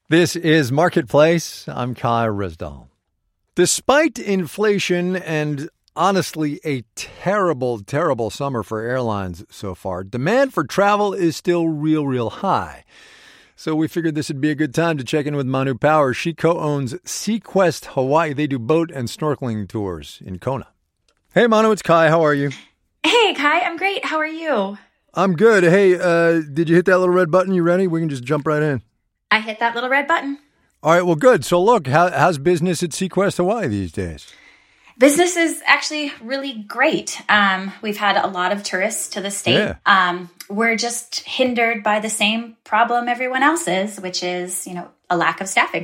This is Marketplace. I'm Kai Ryssdal. Despite inflation and honestly a terrible, terrible summer for airlines so far, demand for travel is still real high. So we figured this would be a good time to check in with Manu Power. She co-owns SeaQuest Hawaii. They do boat and snorkeling tours in Kona. Hey, Manu, it's Kai. How are you? Hey, Kai. I'm great. How are you? I'm good. Hey, did you hit that little red button? You ready? We can just jump right in. I hit that little red button. All right, well, good. So look, how's business at SeaQuest Hawaii these days? Business is actually really great. We've had a lot of tourists to the state. Yeah. We're just hindered by the same problem everyone else is, which is, a lack of staffing.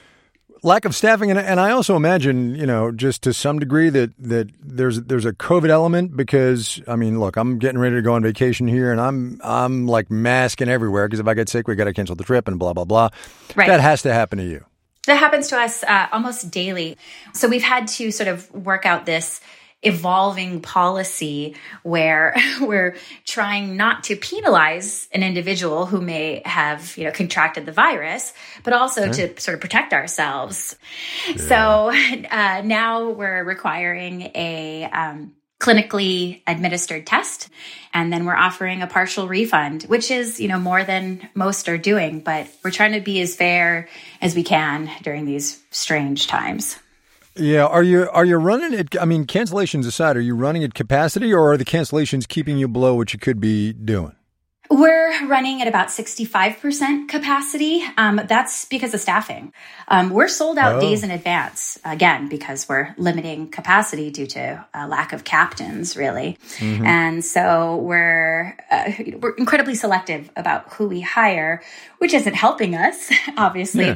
Lack of staffing, and I also imagine, just to some degree that there's a COVID element because, I mean, look, I'm getting ready to go on vacation here, and I'm like masking everywhere because if I get sick, we got to cancel the trip and blah blah blah. Right. That has to happen to you. That happens to us almost daily. So we've had to sort of work out this evolving policy where we're trying not to penalize an individual who may have, contracted the virus, but also to sort of protect ourselves. Yeah. So now we're requiring a clinically administered test, and then we're offering a partial refund, which is, more than most are doing, but we're trying to be as fair as we can during these strange times. Yeah. Are you running it? I mean, cancellations aside, are you running at capacity or are the cancellations keeping you below what you could be doing? We're running at about 65% capacity. That's because of staffing. We're sold out days in advance, again, because we're limiting capacity due to a lack of captains, really. Mm-hmm. And so we're incredibly selective about who we hire, which isn't helping us, obviously.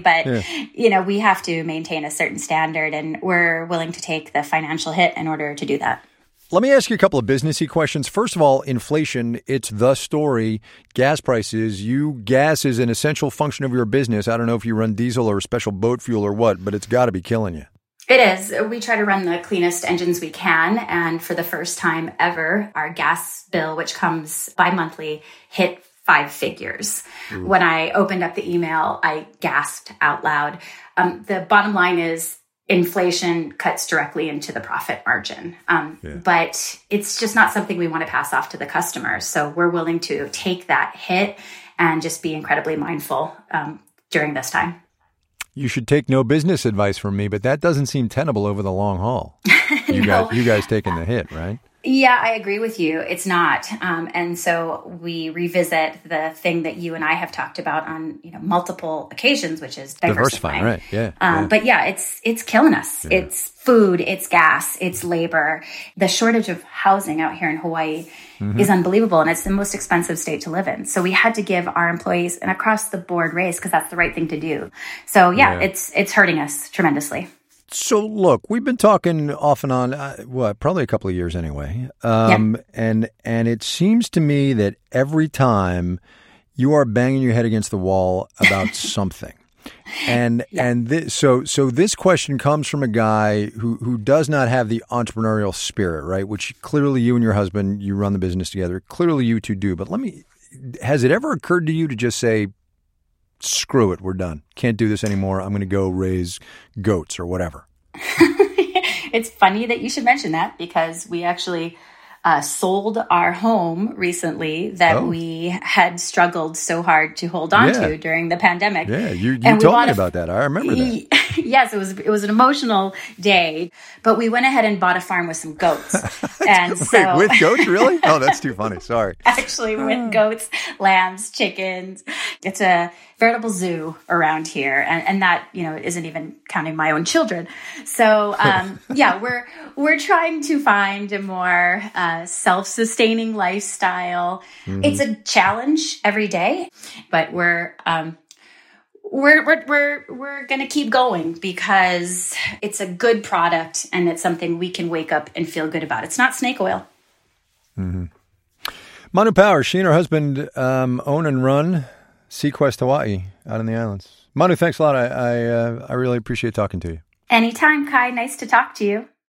We have to maintain a certain standard, and we're willing to take the financial hit in order to do that. Let me ask you a couple of businessy questions. First of all, inflation, it's the story. Gas prices, gas is an essential function of your business. I don't know if you run diesel or special boat fuel or what, but it's got to be killing you. It is. We try to run the cleanest engines we can. And for the first time ever, our gas bill, which comes bi-monthly, hit 5 figures. Ooh. When I opened up the email, I gasped out loud. The bottom line is, inflation cuts directly into the profit margin. But it's just not something we want to pass off to the customers. So we're willing to take that hit and just be incredibly mindful during this time. You should take no business advice from me, but that doesn't seem tenable over the long haul. You guys taking the hit, right? Yeah, I agree with you. It's not. And so we revisit the thing that you and I have talked about on multiple occasions, which is diversifying. Right? Yeah. But yeah, it's killing us. Yeah. It's food, it's gas, it's labor. The shortage of housing out here in Hawaii is unbelievable, and it's the most expensive state to live in. So we had to give our employees an across the board raise because that's the right thing to do. So it's hurting us tremendously. So look, we've been talking off and on, probably a couple of years anyway. And it seems to me that every time you are banging your head against the wall about something. So this question comes from a guy who does not have the entrepreneurial spirit, right? Which clearly you and your husband, you run the business together. Clearly you two do. But has it ever occurred to you to just say, screw it, we're done. Can't do this anymore. I'm going to go raise goats or whatever. It's funny that you should mention that because we actually sold our home recently that we had struggled so hard to hold on to during the pandemic. Yeah, you told me about that. I remember that. Yes, it was an emotional day, but we went ahead and bought a farm with some goats. And Wait, with goats, really? Oh, that's too funny. Sorry. Actually, with goats, lambs, chickens. It's a veritable zoo around here, and that isn't even counting my own children. So we're trying to find a more self-sustaining lifestyle. Mm-hmm. It's a challenge every day, but we're going to keep going because it's a good product and it's something we can wake up and feel good about. It's not snake oil. Mm-hmm. Manu Power, she and her husband own and run SeaQuest Hawaii out in the islands. Manu, thanks a lot. I really appreciate talking to you. Anytime, Kai. Nice to talk to you.